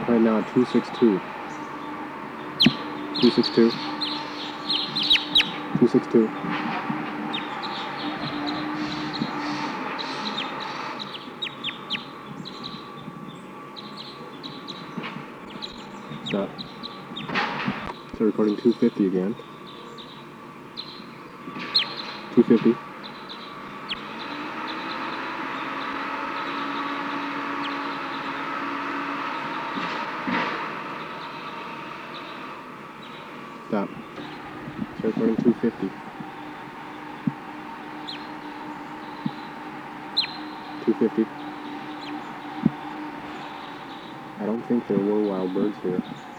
Right now at 262. 262. 262. Stop. So recording 250 again. 250. Stop. So recording 250. 250. I don't think there were wild birds here.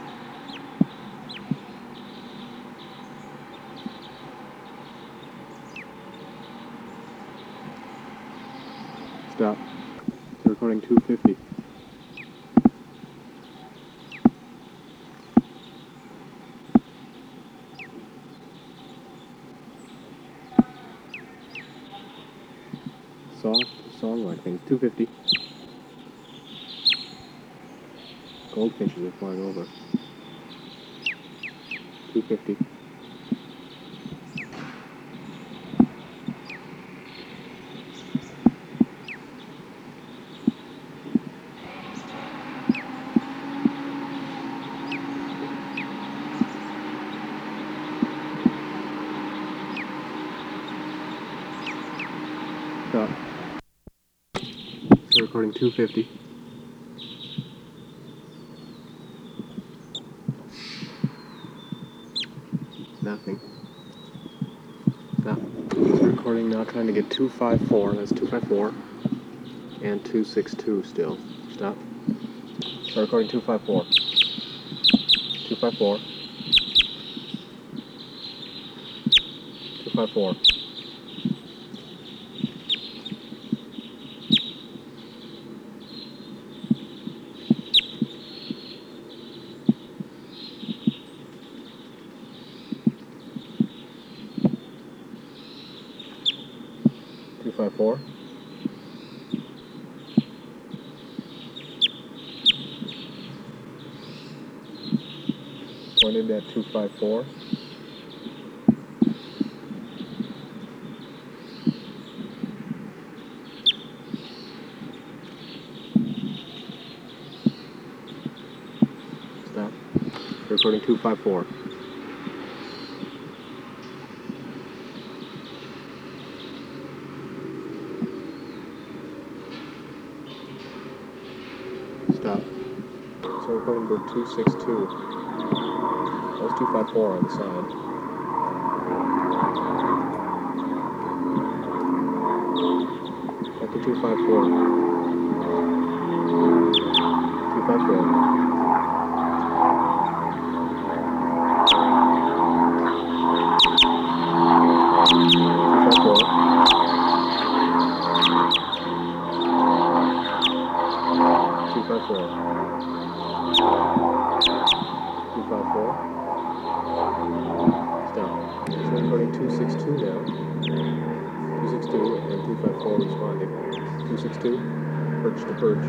Stop. So recording 250. Soft, song-like things. 250. Goldfinches are flying over. 250. Stop. So recording 250. Nothing. Stop. So recording now, trying to get 254. That's 254. And 262 still. Stop. So recording 254. 254. 254. 254. Pointed at 254. Stop. Recording 254. Stop. So recording bird 262. That was 254 on the side. Back to 254. 254. 254. 254. Stop. So recording 262 now. 262 and 254 responding. 262. Perch to perch.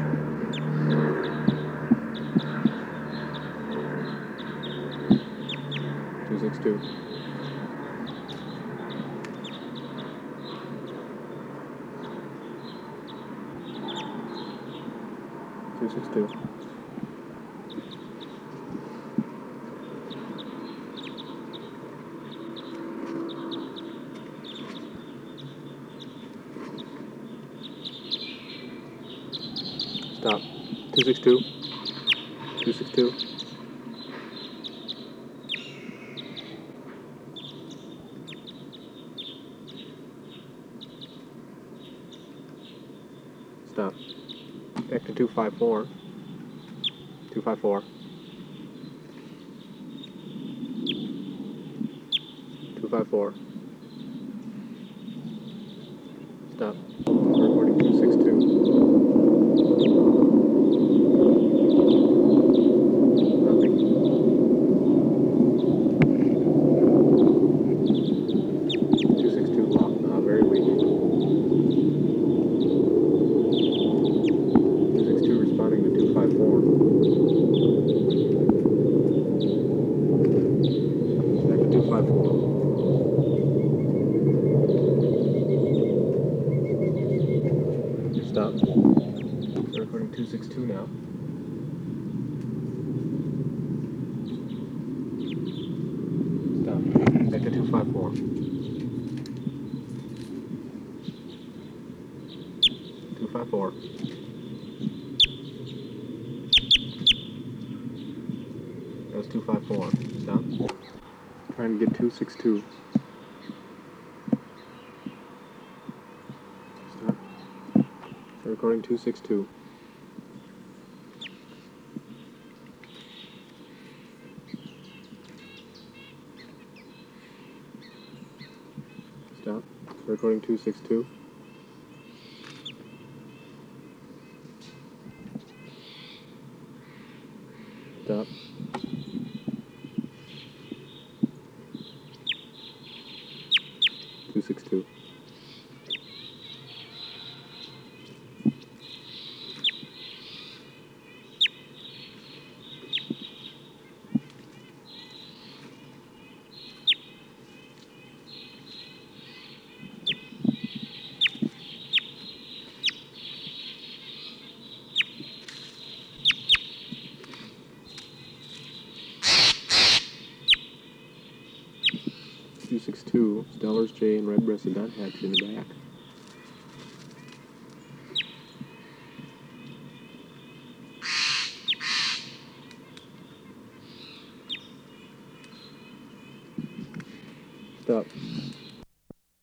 262. 262. Stop. 262. 262. Stop. Back to 254. 254. 254. Stop. Recording 262. Nothing. 262 lock. Very weak. 262 responding to 254. 254. Two, 5, 4. That was 254. Stop. Trying to get 262. Stop. Start recording 262. Stop. Start recording 262. Stop. 262. Two, Stellar's Jay and red-breasted nuthatch in the back. Stop.